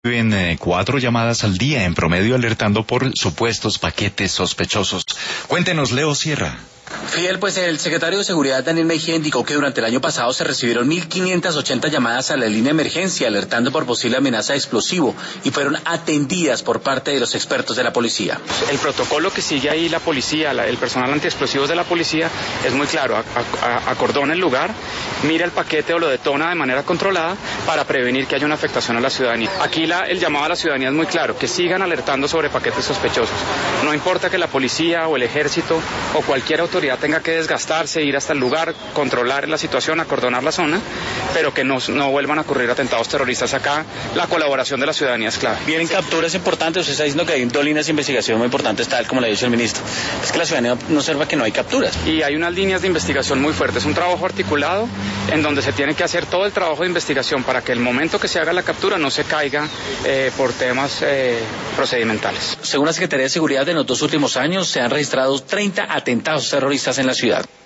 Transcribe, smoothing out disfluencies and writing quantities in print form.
reciben 4 llamadas al día en promedio alertando por supuestos paquetes sospechosos. Cuéntenos, Leo Sierra. Fidel, pues el secretario de Seguridad Daniel Mejía indicó que durante el año pasado se recibieron 1.580 llamadas a la línea de emergencia alertando por posible amenaza de explosivo y fueron atendidas por parte de los expertos de la policía. El protocolo que sigue ahí la policía, el personal antiexplosivos de la policía es muy claro, acordona el lugar, mira el paquete o lo detona de manera controlada para prevenir que haya una afectación a la ciudadanía. Aquí el llamado a la ciudadanía es muy claro, que sigan alertando sobre paquetes sospechosos. No importa que la policía o el ejército o cualquier autoridad tenga que desgastarse, ir hasta el lugar, controlar la situación, acordonar la zona, pero que no vuelvan a ocurrir atentados terroristas acá. La colaboración de la ciudadanía es clave. Vienen capturas importantes, usted está diciendo que hay 2 líneas de investigación muy importantes, tal como le ha dicho el ministro. Es que la ciudadanía no observa que no hay capturas. Y hay unas líneas de investigación muy fuertes, un trabajo articulado en donde se tiene que hacer todo el trabajo de investigación para que el momento que se haga la captura no se caiga por temas procedimentales. Según la Secretaría de Seguridad, en los 2 últimos años se han registrado 30 atentados terroristas en la ciudad.